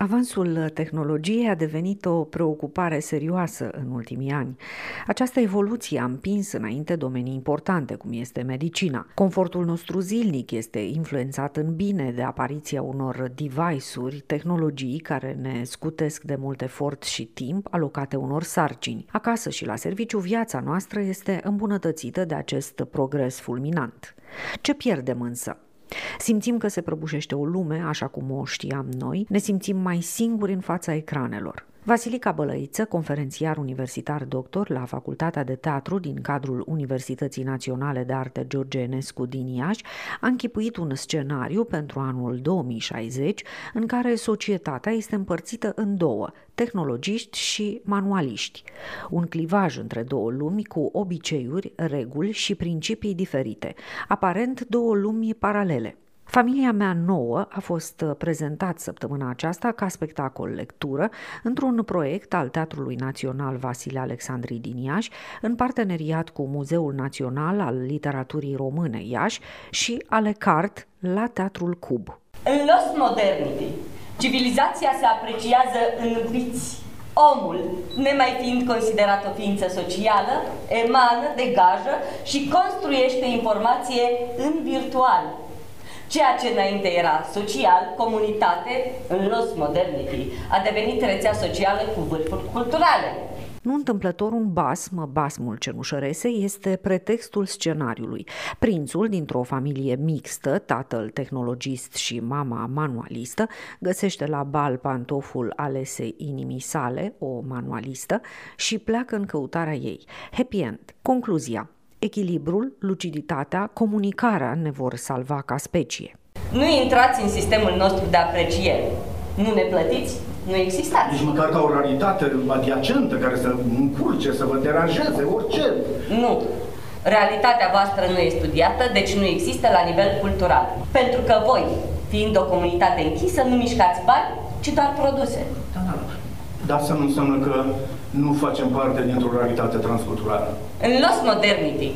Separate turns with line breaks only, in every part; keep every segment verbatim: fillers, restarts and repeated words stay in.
Avansul tehnologiei a devenit o preocupare serioasă în ultimii ani. Această evoluție a împins înainte domenii importante, cum este medicina. Confortul nostru zilnic este influențat în bine de apariția unor device-uri, tehnologii care ne scutesc de mult efort și timp alocate unor sarcini. Acasă și la serviciu, viața noastră este îmbunătățită de acest progres fulminant. Ce pierdem însă? Simțim că se prăbușește o lume, așa cum o știam noi, ne simțim mai singuri în fața ecranelor. Vasilica Bălăiță, conferențiar universitar doctor la Facultatea de Teatru din cadrul Universității Naționale de Arte George Enescu din Iași, a închipuit un scenariu pentru anul două mii șaizeci în care societatea este împărțită în două, tehnologiști și manualiști. Un clivaj între două lumi cu obiceiuri, reguli și principii diferite, aparent două lumi paralele. Familia mea nouă a fost prezentat săptămâna aceasta ca spectacol lectură într-un proiect al Teatrului Național Vasile Alexandri din Iași, în parteneriat cu Muzeul Național al Literaturii Române Iași și Ale Cart la Teatrul Cub.
În Lost Modernity, civilizația se apreciază în viți. Omul, nemai fiind considerat o ființă socială, emană, degajă și construiește informație în virtual. Ceea ce înainte era social, comunitate, în Lost Modernity, a devenit rețea socială cu vârfuri culturale.
Nu întâmplător, un basm, basmul cenușăresei, este pretextul scenariului. Prințul, dintr-o familie mixtă, tatăl tehnologist și mama manualistă, găsește la bal pantoful alesei inimii sale, o manualistă, și pleacă în căutarea ei. Happy end. Concluzia. Echilibrul, luciditatea, comunicarea ne vor salva ca specie.
Nu intrați în sistemul nostru de apreciere. Nu ne plătiți, nu existați.
Nici măcar ca o raritate adiacentă care să încurce, să vă deranjeze, orice.
Nu. Realitatea voastră nu e studiată, deci nu există la nivel cultural. Pentru că voi, fiind o comunitate închisă, nu mișcați bani, ci doar produse.
Da, da, da. Dar asta nu înseamnă că nu facem parte dintr-o realitate transculturală.
În Lost Modernity,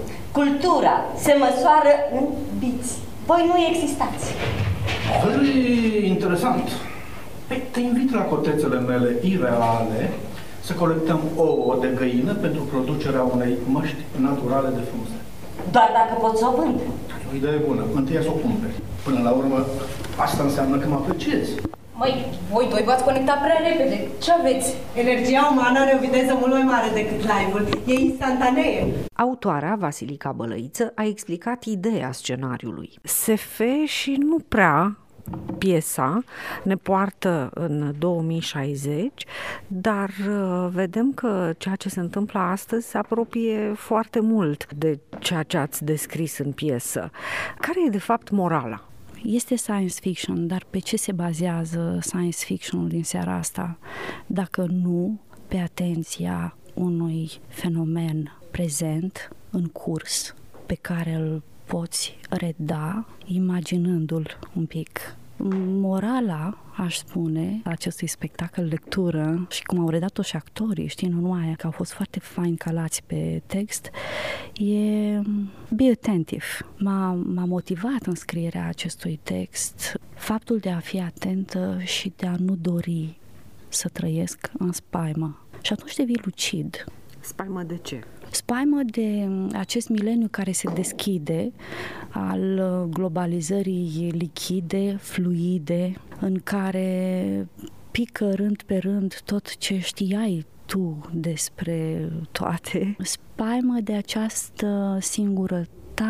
cultura se măsoară în biți. Voi nu existați.
Very interesant. Păi, te invit la cotețele mele ireale să colectăm ouă de găină pentru producerea unei măști naturale de frunze.
Doar dacă pot să o vând.
O idee bună. Întâi să o cumperi. Până la urmă, asta înseamnă că mă apreciezi.
Măi, voi doi v-ați conectat prea repede. Ce aveți? Energia umană are o viteză mult mai mare decât live-ul. E instantanee.
Autoarea, Vasilica Bălăiță, a explicat ideea scenariului. S F și nu prea piesa ne poartă în două mii șaizeci, dar vedem că ceea ce se întâmplă astăzi se apropie foarte mult de ceea ce ați descris în piesă. Care e de fapt morala?
Este science fiction, dar pe ce se bazează science fiction-ul din seara asta? Dacă nu pe atenția unui fenomen prezent, în curs, pe care îl poți reda imaginându-l un pic. Morala, aș spune, acestui spectacol lectură, și cum au redat-o și actorii, știi, nu numai aia, că au fost foarte fain calați pe text, e be attentive. M-a, m-a motivat în scrierea acestui text faptul de a fi atentă și de a nu dori să trăiesc în spaimă. Și atunci devii lucid.
Spaimă de ce?
Spaimă de acest mileniu care se deschide, al globalizării lichide, fluide, în care pică rând pe rând tot ce știai tu despre toate. Spaimă de această singurătate,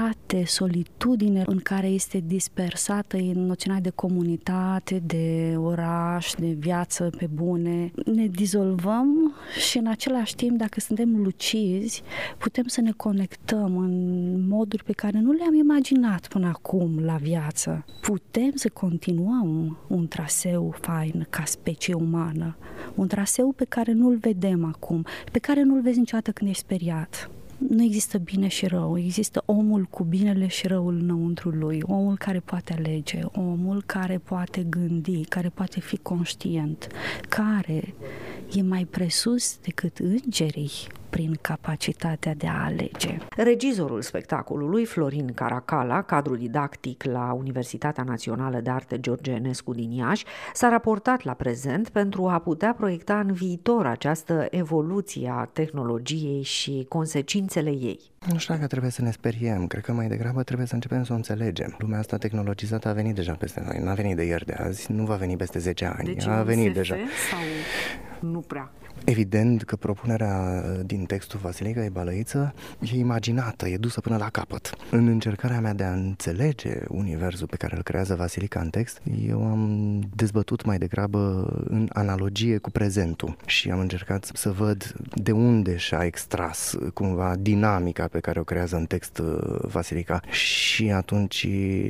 solitudine în care este dispersată în noțiunea de comunitate, de oraș, de viață pe bune. Ne dizolvăm și în același timp, dacă suntem lucizi, putem să ne conectăm în moduri pe care nu le-am imaginat până acum la viață. Putem să continuăm un traseu fain ca specie umană, un traseu pe care nu-l vedem acum, pe care nu-l vezi niciodată când ești speriat. Nu există bine și rău, există omul cu binele și răul înăuntru lui, omul care poate alege, omul care poate gândi, care poate fi conștient, care e mai presus decât îngerii prin capacitatea de a alege.
Regizorul spectacolului, Florin Caracala, cadru didactic la Universitatea Națională de Arte George Enescu din Iași, s-a raportat la prezent pentru a putea proiecta în viitor această evoluție a tehnologiei și consecințele ei.
Nu știu dacă trebuie să ne speriem, cred că mai degrabă trebuie să începem să o înțelegem. Lumea asta tehnologizată a venit deja peste noi, n-a venit de ieri de azi, nu va veni peste zece ani,
deci
a venit deja.
Sau nu prea?
Evident că propunerea din textul Vasilica Balăiță e imaginată, e dusă până la capăt. În încercarea mea de a înțelege universul pe care îl creează Vasilica în text, eu am dezbătut mai degrabă în analogie cu prezentul și am încercat să văd de unde și-a extras cumva dinamica pe care o creează în text Vasilica. Și atunci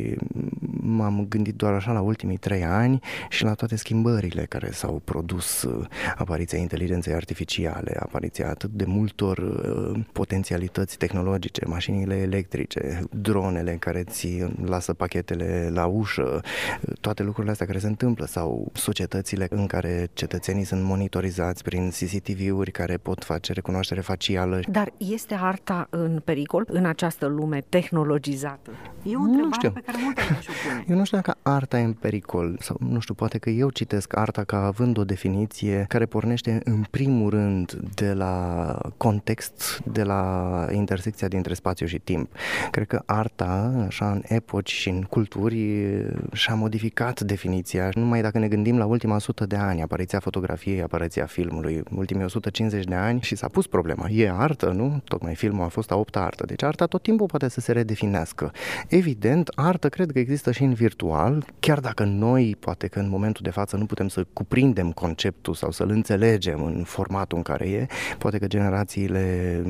m-am gândit doar așa la ultimii trei ani și la toate schimbările care s-au produs, apariția inteligenței artificiale, apariția atât de multor uh, potențialități tehnologice, mașinile electrice, dronele care ți lasă pachetele la ușă, toate lucrurile astea care se întâmplă, sau societățile în care cetățenii sunt monitorizați prin C C T V-uri care pot face recunoaștere facială.
Dar este arta în pericol în această lume tehnologizată? E o întrebare pe care multe lume și-o pune.
Eu nu știu dacă arta e în pericol, sau nu știu, poate că eu citesc arta ca având o definiție care pornește în primul rând de la context, de la intersecția dintre spațiu și timp. Cred că arta, așa, în epoci și în culturi, și-a modificat definiția. Numai dacă ne gândim la ultima sută de ani, apariția fotografiei, apariția filmului, ultimii o sută cincizeci de ani, și s-a pus problema. E artă, nu? Tocmai filmul a fost a opta artă. Deci arta tot timpul poate să se redefinească. Evident, artă cred că există și în virtual, chiar dacă noi, poate că în momentul de față nu putem să cuprindem conceptul sau să-l înțelegem în formatul în care e, poate că generațiile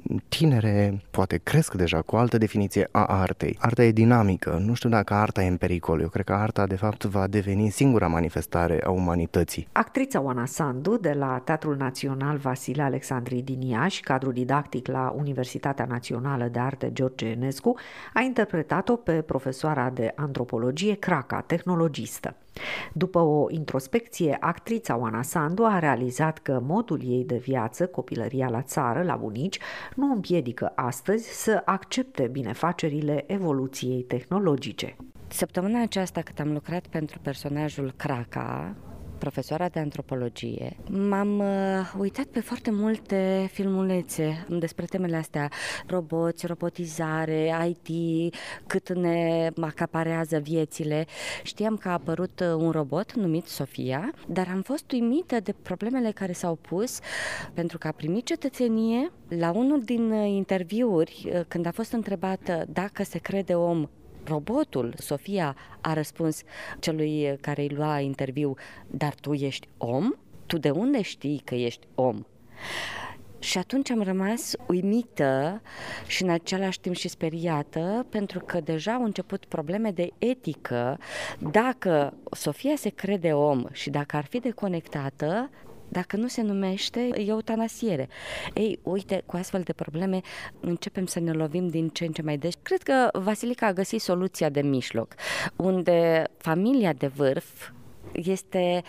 tinere poate cresc deja cu o altă definiție a artei. Arta e dinamică, nu știu dacă arta e în pericol, eu cred că arta de fapt va deveni singura manifestare a umanității.
Actrița Oana Sandu de la Teatrul Național Vasile Alexandrii din Iași, cadru didactic la Universitatea Națională de Arte George Enescu, a interpretat-o pe profesoara de antropologie Craca, tehnologistă. După o introspecție, actrița Oana Sandu a realizat că modul ei de viață, copilăria la țară, la bunici, nu împiedică astăzi să accepte binefacerile evoluției tehnologice.
Săptămâna aceasta, cât am lucrat pentru personajul Craca, profesoara de antropologie, m-am uh, uitat pe foarte multe filmulețe despre temele astea, roboți, robotizare, I T, cât ne acaparează viețile. Știam că a apărut un robot numit Sofia, dar am fost uimită de problemele care s-au pus pentru că a primit cetățenie. La unul din interviuri, când a fost întrebată dacă se crede om, robotul, Sofia, a răspuns celui care îi lua interviu: dar tu ești om? Tu de unde știi că ești om? Și atunci am rămas uimită și în același timp și speriată, pentru că deja au început probleme de etică. Dacă Sofia se crede om și dacă ar fi deconectată, dacă nu se numește eutanasiere. Ei, uite, cu astfel de probleme începem să ne lovim din ce în ce mai des. Cred că Vasilica a găsit soluția de mijloc, unde familia de vârf este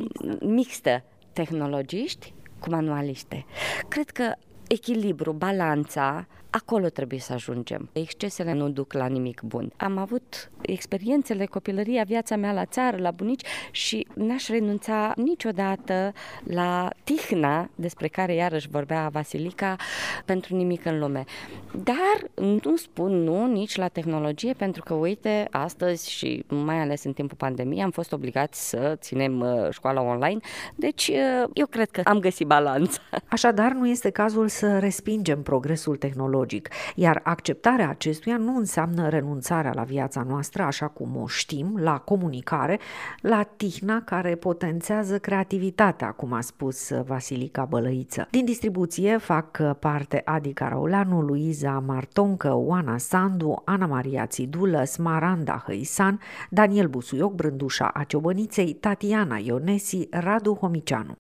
mixtă, tehnologiști cu manualiste. Cred că echilibru, balanța, acolo trebuie să ajungem. Excesele nu duc la nimic bun. Am avut experiențele, copilăria, viața mea la țară, la bunici și n-aș renunța niciodată la tihna despre care iarăși vorbea Vasilica pentru nimic în lume. Dar nu spun nu nici la tehnologie, pentru că, uite, astăzi și mai ales în timpul pandemiei am fost obligați să ținem școala online, deci eu cred că am găsit balanța.
Așadar, nu este cazul să respingem progresul tehnologic, iar acceptarea acestuia nu înseamnă renunțarea la viața noastră așa cum o știm, la comunicare, la tihna care potențează creativitatea, cum a spus Vasilica Bălăiță. Din distribuție fac parte Adi Carauleanu, Luiza Martoncă, Oana Sandu, Ana Maria Țidulă, Smaranda Hăisan, Daniel Busuioc, Brândușa Aciobăniței, Tatiana Ionesi, Radu Homicianu.